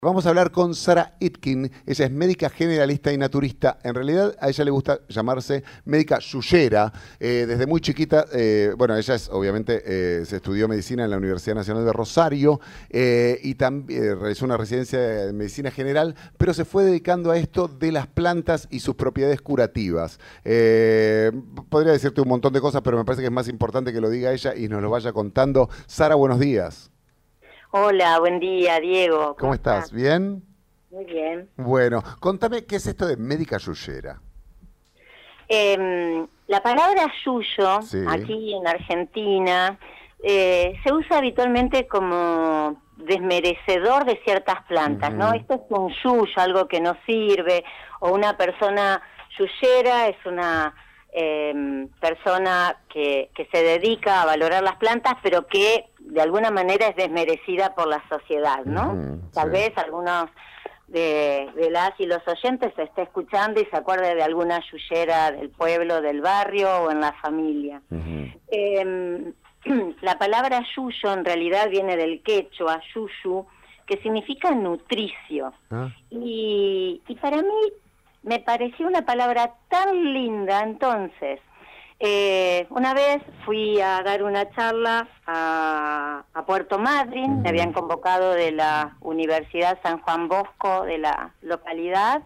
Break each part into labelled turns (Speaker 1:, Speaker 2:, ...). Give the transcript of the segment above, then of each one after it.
Speaker 1: Vamos a hablar con Sara Itkin. Ella es médica generalista y naturista. En realidad a ella le gusta llamarse médica yuyera. Desde muy chiquita, bueno, ella es obviamente se estudió medicina en la Universidad Nacional de Rosario y también realizó una residencia de medicina general, pero se fue dedicando a esto de las plantas y sus propiedades curativas. Podría decirte un montón de cosas, pero me parece que es más importante que lo diga ella y nos lo vaya contando. Sara, buenos días.
Speaker 2: Hola, buen día, Diego. ¿Cómo
Speaker 1: ¿Cómo
Speaker 2: estás?
Speaker 1: estás? ¿Bien?
Speaker 2: Muy bien.
Speaker 1: Bueno, contame, ¿qué es esto de médica yuyera?
Speaker 2: La palabra yuyo,
Speaker 1: Sí.
Speaker 2: aquí en Argentina, se usa habitualmente como desmerecedor de ciertas plantas, ¿no?
Speaker 1: Ujú.
Speaker 2: Esto es un yuyo, algo que no sirve, o una persona yuyera es una persona que se dedica a valorar las plantas, pero que de alguna manera es desmerecida por la sociedad, ¿no?
Speaker 1: Ujú, sí.
Speaker 2: Tal vez algunos de las y los oyentes se esté escuchando y se acuerde de alguna yuyera del pueblo, del barrio o en la familia.
Speaker 1: Ujú.
Speaker 2: Eh, la palabra yuyo en realidad viene del quechua, yuyu, que significa nutricio.
Speaker 1: Ah,
Speaker 2: Y para mí me pareció una palabra tan linda. Entonces, una vez fui a dar una charla a Puerto Madryn, me habían
Speaker 1: ujú.
Speaker 2: convocado de la Universidad San Juan Bosco de la localidad,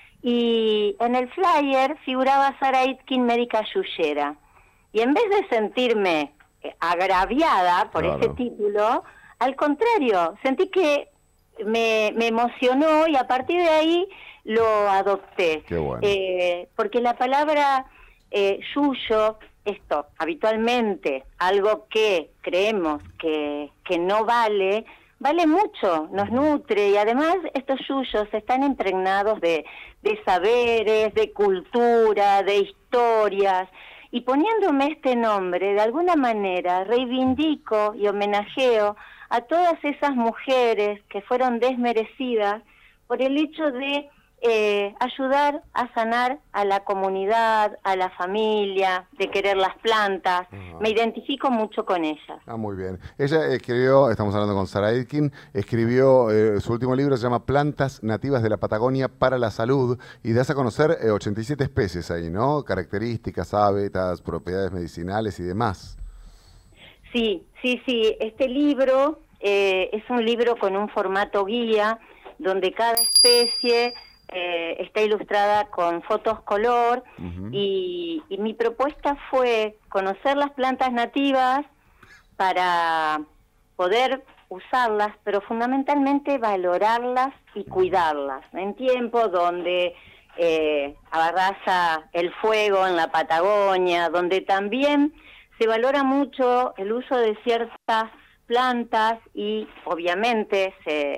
Speaker 2: y en el flyer figuraba Sara Itkin, médica yuyera. Y en vez de sentirme agraviada por ese
Speaker 1: Claro.
Speaker 2: título, al contrario, sentí que me emocionó y a partir de ahí lo adopté.
Speaker 1: Qué bueno.
Speaker 2: Porque la palabra yuyo, esto, habitualmente, algo que creemos que no vale, vale mucho, nos
Speaker 1: Ujú.
Speaker 2: nutre, y además estos yuyos están impregnados de saberes, de cultura, de historias, y poniéndome este nombre, de alguna manera reivindico y homenajeo a todas esas mujeres que fueron desmerecidas por el hecho de ayudar a sanar a la comunidad, a la familia, de querer las plantas.
Speaker 1: Ajá.
Speaker 2: Me identifico mucho con ellas.
Speaker 1: Ah, muy bien. Ella escribió, estamos hablando con Sara Itkin, escribió, su último libro se llama Plantas nativas de la Patagonia para la salud y das a conocer 87 especies ahí, ¿no? Características, hábitats, propiedades medicinales y demás.
Speaker 2: Sí, sí, sí. Este libro es un libro con un formato guía donde cada especie está ilustrada con fotos color
Speaker 1: Ujú.
Speaker 2: y mi propuesta fue conocer las plantas nativas para poder usarlas, pero fundamentalmente valorarlas y cuidarlas. En tiempos donde abarraza el fuego en la Patagonia, donde también se valora mucho el uso de ciertas plantas y obviamente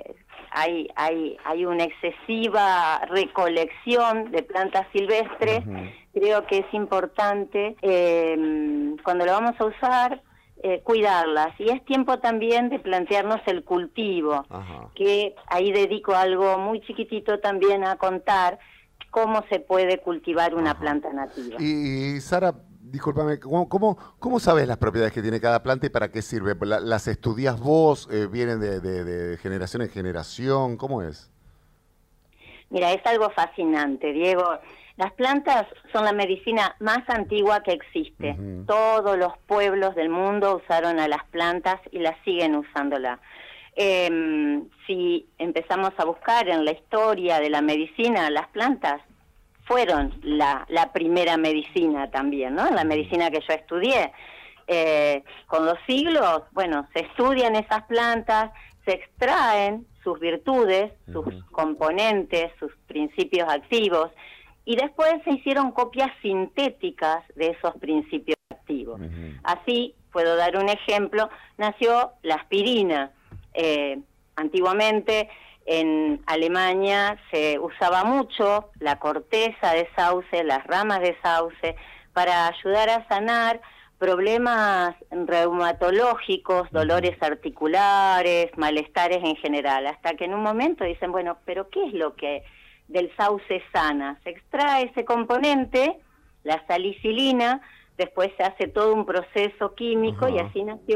Speaker 2: hay una excesiva recolección de plantas silvestres.
Speaker 1: Ujú.
Speaker 2: Creo que es importante cuando lo vamos a usar cuidarlas, y es tiempo también de plantearnos el cultivo,
Speaker 1: Ajá.
Speaker 2: que ahí dedico algo muy chiquitito también a contar cómo se puede cultivar una
Speaker 1: Ajá.
Speaker 2: planta nativa.
Speaker 1: Y Sara, discúlpame, ¿cómo sabes las propiedades que tiene cada planta y para qué sirve? ¿Las estudias vos? ¿Vienen de generación en generación? ¿Cómo es?
Speaker 2: Mira, es algo fascinante, Diego. Las plantas son la medicina más antigua que existe.
Speaker 1: Ujú.
Speaker 2: Todos los pueblos del mundo usaron a las plantas y las siguen usándola. Si empezamos a buscar en la historia de la medicina, las plantas fueron la primera medicina también, ¿no? La
Speaker 1: Ujú.
Speaker 2: medicina que yo estudié. Con los siglos, bueno, se estudian esas plantas, se extraen sus virtudes, sus
Speaker 1: Ujú.
Speaker 2: componentes, sus principios activos, y después se hicieron copias sintéticas de esos principios activos.
Speaker 1: Ujú.
Speaker 2: Así, puedo dar un ejemplo, nació la aspirina. Antiguamente en Alemania se usaba mucho la corteza de sauce, las ramas de sauce, para ayudar a sanar problemas reumatológicos,
Speaker 1: Ujú.
Speaker 2: dolores articulares, malestares en general, hasta que en un momento dicen, bueno, pero ¿qué es lo que del sauce sana? Se extrae ese componente, la salicilina, después se hace todo un proceso químico y
Speaker 1: Ajá.
Speaker 2: así nació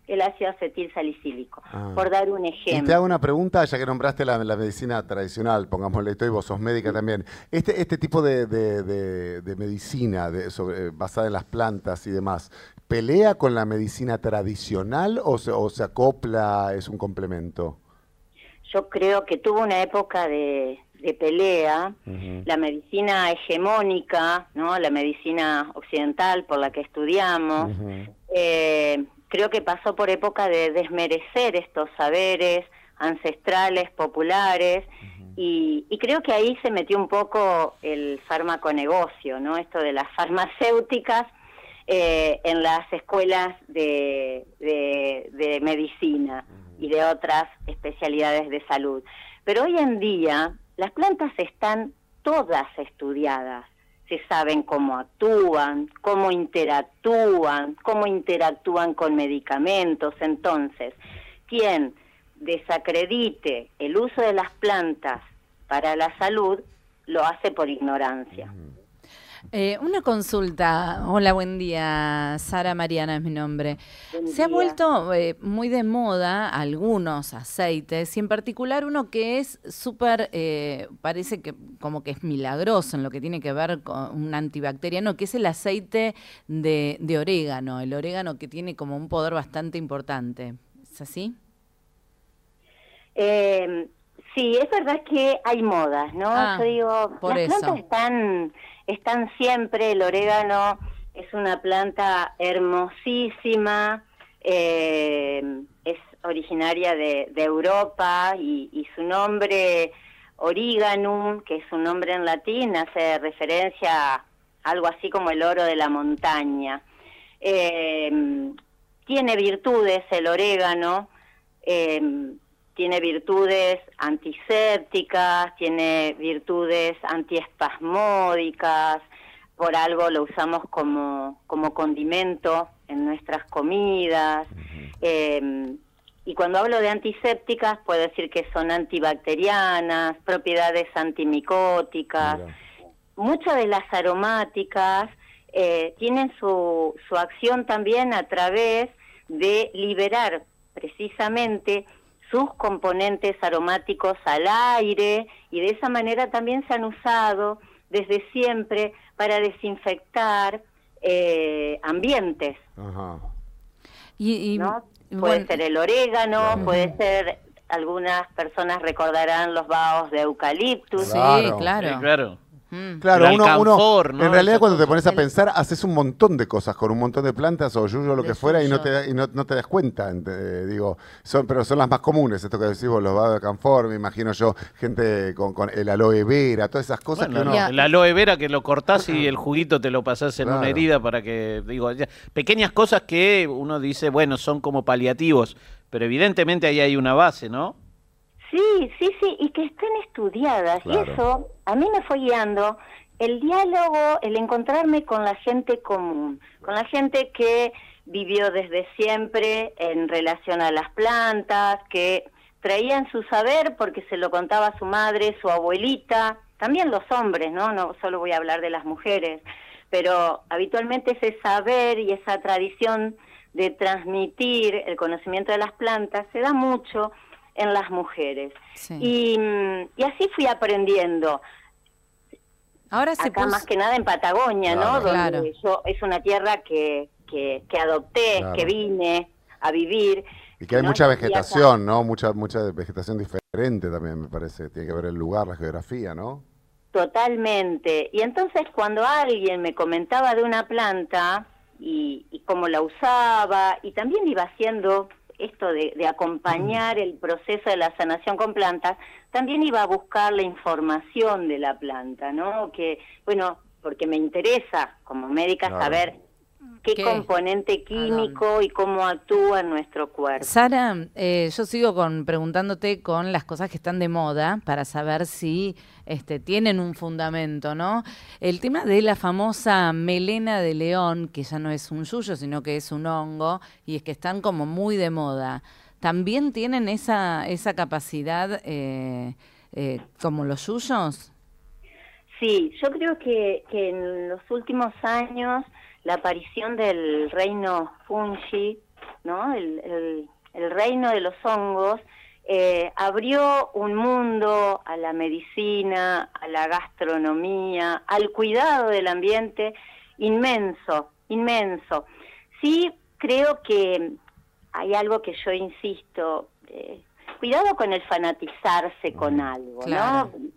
Speaker 2: el ácido acetil salicílico, por dar un ejemplo.
Speaker 1: Y te hago una pregunta, ya que nombraste la medicina tradicional, pongámosle esto, y vos sos médica también. Este tipo de medicina basada en las plantas y demás, ¿pelea con la medicina tradicional o se acopla, es un complemento?
Speaker 2: Yo creo que tuvo una época de pelea. La medicina hegemónica, ¿no? La medicina occidental por la que estudiamos, creo que pasó por época de desmerecer estos saberes ancestrales, populares, y creo que ahí se metió un poco el farmaconegocio, ¿no? Esto de las farmacéuticas en las escuelas de medicina y de otras especialidades de salud. Pero hoy en día las plantas están todas estudiadas. Se saben cómo actúan, cómo interactúan con medicamentos. Entonces, quien desacredite el uso de las plantas para la salud, lo hace por ignorancia.
Speaker 3: Una consulta. Hola, buen día. Sara Mariana es mi nombre. Se ha vuelto muy de moda algunos aceites, y en particular uno que es súper, parece que como que es milagroso en lo que tiene que ver con un antibacteriano, que es el aceite de orégano. El orégano que tiene como un poder bastante importante. ¿Es así?
Speaker 2: Sí, es verdad que hay modas, ¿no? Yo digo, las plantas están siempre. El orégano es una planta hermosísima, es originaria de Europa, y su nombre origanum, que es un nombre en latín, hace referencia a algo así como el oro de la montaña. Tiene virtudes el orégano, tiene virtudes antisépticas, tiene virtudes antiespasmódicas, por algo lo usamos como condimento en nuestras comidas. Y cuando hablo de antisépticas, puedo decir que son antibacterianas, propiedades antimicóticas. Muchas de las aromáticas tienen su acción también a través de liberar precisamente sus componentes aromáticos al aire, y de esa manera también se han usado desde siempre para desinfectar ambientes.
Speaker 3: ¿No?
Speaker 2: Puede ser el orégano, puede ser, algunas personas recordarán los bahos de eucaliptus.
Speaker 3: Sí, claro.
Speaker 4: Sí, claro.
Speaker 1: Claro,
Speaker 4: uno ¿no?
Speaker 1: En realidad cuando te pones a pensar, haces un montón de cosas con un montón de plantas o yuyo, lo que fuera, y no te das cuenta. Digo, pero son las más comunes, esto que decís vos, los bahos de camfor, me imagino yo, gente con el aloe vera, todas esas cosas que uno...
Speaker 4: El aloe vera que lo cortás y el juguito te lo pasás en una herida para que, pequeñas cosas que uno dice, bueno, son como paliativos, pero evidentemente ahí hay una base, ¿no?
Speaker 2: Sí, y que estén estudiadas. Claro. Y eso a mí me fue guiando el diálogo, el encontrarme con la gente común, con la gente que vivió desde siempre en relación a las plantas, que traían su saber porque se lo contaba su madre, su abuelita, también los hombres, no solo voy a hablar de las mujeres, pero habitualmente ese saber y esa tradición de transmitir el conocimiento de las plantas se da mucho en las mujeres. Sí. Y así fui aprendiendo.
Speaker 3: Ahora
Speaker 2: acá más que nada en Patagonia, ¿no? Donde yo es una tierra que adopté, que vine a vivir.
Speaker 1: Y que hay mucha vegetación, ¿no? Mucha vegetación diferente también, me parece. Tiene que ver el lugar, la geografía, ¿no?
Speaker 2: Totalmente. Y entonces cuando alguien me comentaba de una planta y cómo la usaba, y también iba haciendo esto de acompañar el proceso de la sanación con plantas, también iba a buscar la información de la planta, ¿no? Que, bueno, porque me interesa como médica saber qué componente químico y cómo actúa en nuestro cuerpo.
Speaker 3: Sara, yo sigo preguntándote con las cosas que están de moda para saber si tienen un fundamento, ¿no? El tema de la famosa melena de león, que ya no es un yuyo, sino que es un hongo, y es que están como muy de moda. ¿También tienen esa capacidad como los yuyos?
Speaker 2: Sí, yo creo que en los últimos años la aparición del reino fungi ¿no? El reino de los hongos abrió un mundo a la medicina, a la gastronomía, al cuidado del ambiente inmenso, inmenso. Sí, creo que hay algo que yo insisto, cuidado con el fanatizarse con algo, claro, ¿no?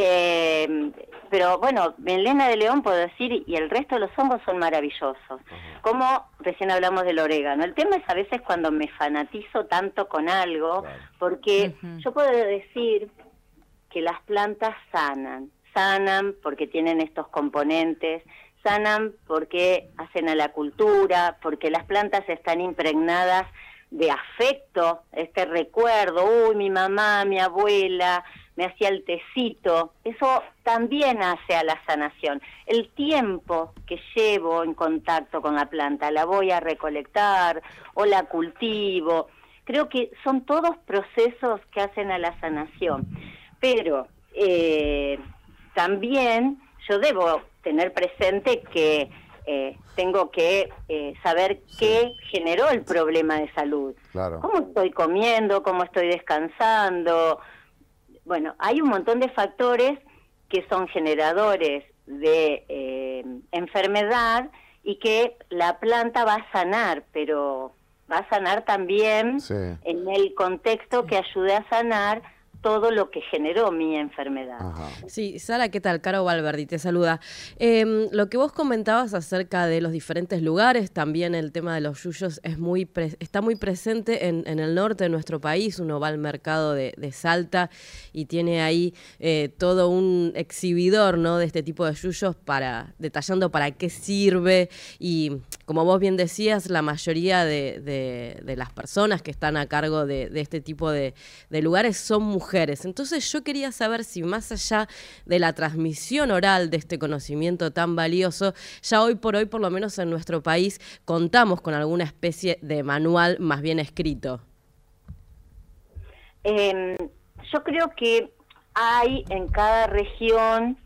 Speaker 2: Pero bueno, melena de león puedo decir, y el resto de los hongos son maravillosos. Como recién hablamos del orégano. El tema es a veces cuando me fanatizo tanto con algo, porque yo puedo decir que las plantas sanan porque tienen estos componentes, sanan porque hacen a la cultura, porque las plantas están impregnadas de afecto, este recuerdo, mi mamá, mi abuela me hacía el tecito, eso también hace a la sanación. El tiempo que llevo en contacto con la planta, la voy a recolectar o la cultivo, creo que son todos procesos que hacen a la sanación, pero también yo debo tener presente que tengo que saber qué generó el problema de salud. Claro. ¿Cómo estoy comiendo? ¿Cómo estoy descansando? Bueno, hay un montón de factores que son generadores de enfermedad y que la planta va a sanar, pero va a sanar también en el contexto que ayude a sanar todo lo que generó mi enfermedad.
Speaker 5: Ajá. Sí, Sara, ¿qué tal? Caro Valverdi te saluda. Lo que vos comentabas acerca de los diferentes lugares, también el tema de los yuyos está muy presente en el norte de nuestro país. Uno va al mercado de Salta y tiene ahí todo un exhibidor, ¿no?, de este tipo de yuyos detallando para qué sirve, y como vos bien decías, la mayoría de las personas que están a cargo de este tipo de lugares son mujeres. Entonces yo quería saber si más allá de la transmisión oral de este conocimiento tan valioso, ya hoy por hoy, por lo menos en nuestro país, contamos con alguna especie de manual más bien escrito.
Speaker 2: Yo creo que hay en cada región,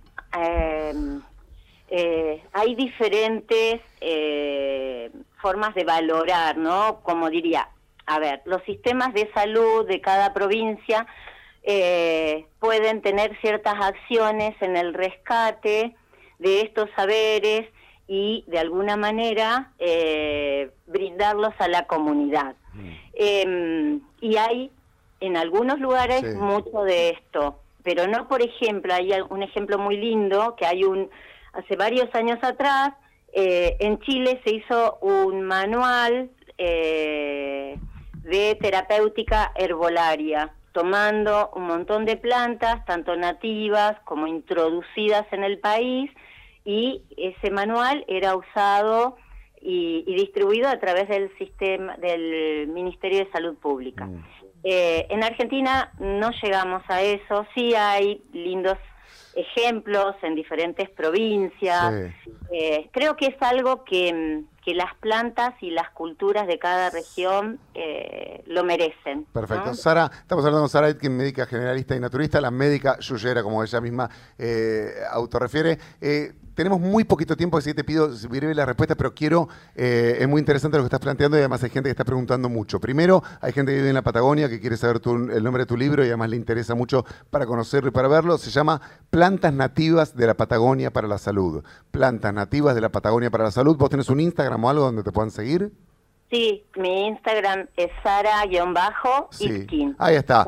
Speaker 2: hay diferentes formas de valorar, ¿no? Como diría, a ver, los sistemas de salud de cada provincia pueden tener ciertas acciones en el rescate de estos saberes y de alguna manera brindarlos a la comunidad. Y hay en algunos lugares mucho de esto, pero no, por ejemplo, hay un ejemplo muy lindo que hace varios años atrás en Chile se hizo un manual de terapéutica herbolaria, tomando un montón de plantas, tanto nativas como introducidas en el país, y ese manual era usado y distribuido a través del sistema del Ministerio de Salud Pública. En Argentina no llegamos a eso, sí hay lindos ejemplos en diferentes provincias. Creo que es algo que las plantas y las culturas de cada región lo merecen.
Speaker 1: Perfecto.
Speaker 2: ¿No?
Speaker 1: Sara, estamos hablando con Sara Aitken, médica generalista y naturista, la médica yuyera, como ella misma autorrefiere. Tenemos muy poquito tiempo, así que te pido breve la respuesta, pero es muy interesante lo que estás planteando y además hay gente que está preguntando mucho. Primero, hay gente que vive en la Patagonia que quiere saber el nombre de tu libro y además le interesa mucho para conocerlo y para verlo. Se llama Plantas Nativas de la Patagonia para la Salud. Plantas Nativas de la Patagonia para la Salud. ¿Vos tenés un Instagram o algo donde te puedan seguir?
Speaker 2: Sí, mi Instagram es Sara-Itkin.
Speaker 1: Ahí está,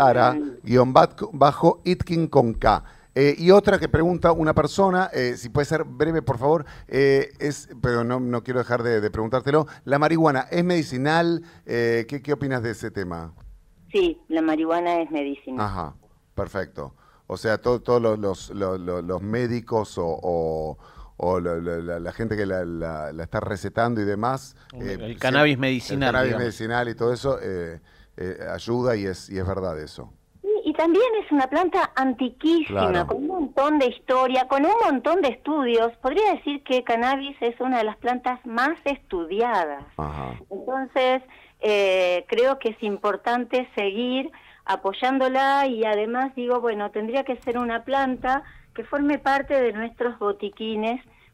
Speaker 1: Sara-Itkin con K. Y otra que pregunta una persona, si puede ser breve, por favor, pero no quiero dejar de preguntártelo. ¿La marihuana es medicinal? ¿Qué opinas de ese tema?
Speaker 2: Sí, la marihuana es medicinal.
Speaker 1: Ajá, perfecto. O sea, todos los médicos o la gente que la está recetando y demás.
Speaker 4: El cannabis medicinal.
Speaker 1: El cannabis medicinal y todo eso ayuda y es verdad eso.
Speaker 2: Y también es una planta antiquísima, claro, con un montón de historia, con un montón de estudios. Podría decir que cannabis es una de las plantas más estudiadas. Ajá. Entonces, creo que es importante seguir apoyándola y además digo, bueno, tendría que ser una planta que forme parte de nuestros botiquines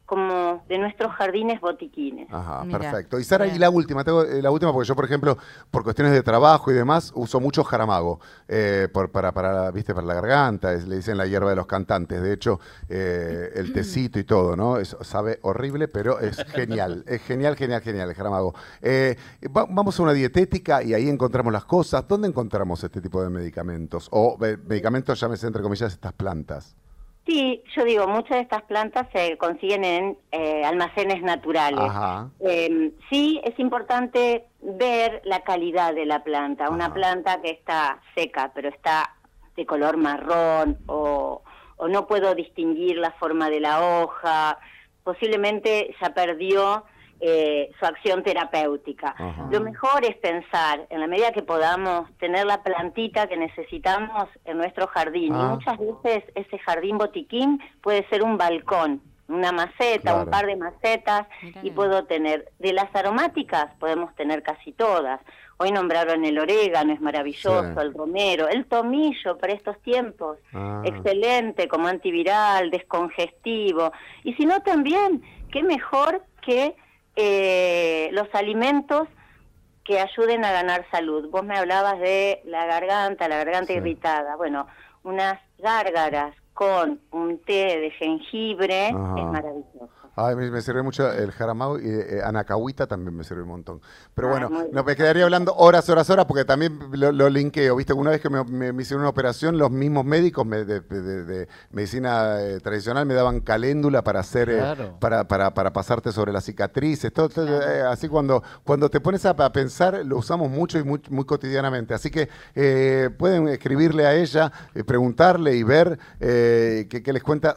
Speaker 2: como de nuestros jardines botiquines.
Speaker 1: Ajá,
Speaker 3: Mirá,
Speaker 1: perfecto. Y Sara,
Speaker 3: bien.
Speaker 1: y la última, tengo la última porque yo, por ejemplo, por cuestiones de trabajo y demás, uso mucho jaramago ¿viste? Para la garganta, le dicen la hierba de los cantantes. De hecho, el tecito y todo, ¿no? Sabe horrible, pero es genial. Es genial, genial, genial el jaramago. Vamos a una dietética y ahí encontramos las cosas. ¿Dónde encontramos este tipo de medicamentos? O medicamentos, llámese entre comillas, estas plantas.
Speaker 2: Sí, yo digo, muchas de estas plantas se consiguen en almacenes naturales.
Speaker 1: Ajá.
Speaker 2: Sí, es importante ver la calidad de la planta. Una
Speaker 1: Ajá.
Speaker 2: planta que está seca, pero está de color marrón, o no puedo distinguir la forma de la hoja, posiblemente ya perdió su acción terapéutica.
Speaker 1: Ajá.
Speaker 2: Lo mejor es pensar, en la medida que podamos, tener la plantita que necesitamos en nuestro jardín. Y muchas veces ese jardín botiquín puede ser un balcón, una maceta,
Speaker 1: Claro.
Speaker 2: un par de macetas,
Speaker 3: Mirá.
Speaker 2: y puedo tener, de las aromáticas podemos tener casi todas. Hoy nombraron el orégano, es maravilloso,
Speaker 1: Sí.
Speaker 2: el romero, el tomillo para estos tiempos,
Speaker 1: Ah.
Speaker 2: excelente como antiviral, descongestivo. Y si no también, qué mejor que los alimentos que ayuden a ganar salud. Vos me hablabas de la garganta
Speaker 1: Sí.
Speaker 2: irritada. Bueno, unas gárgaras con un té de jengibre
Speaker 1: Ajá.
Speaker 2: es maravilloso.
Speaker 1: Ay, me sirve mucho el jaramago y anacahuita también me sirve un montón. Pero
Speaker 2: Ah,
Speaker 1: bueno,
Speaker 2: muy bien.
Speaker 1: no, me quedaría hablando horas, porque también lo linkeo. Viste, una vez que me hicieron una operación, los mismos médicos de medicina tradicional me daban caléndula para hacer,
Speaker 4: Claro.
Speaker 1: para pasarte sobre las cicatrices. Así cuando te pones a pensar, lo usamos mucho y muy, muy cotidianamente. Así que pueden escribirle a ella, preguntarle y ver qué les cuenta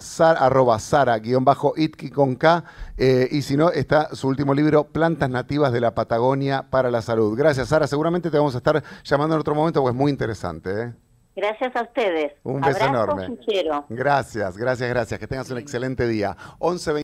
Speaker 1: @Sara_Itki con K. Y si no, está su último libro, Plantas Nativas de la Patagonia para la Salud. Gracias, Sara. Seguramente te vamos a estar llamando en otro momento porque es muy interesante.
Speaker 2: Gracias a ustedes.
Speaker 1: Un beso
Speaker 2: Abrazo,
Speaker 1: enorme.
Speaker 2: Suchero.
Speaker 1: Gracias. Que tengas un excelente día. 11:20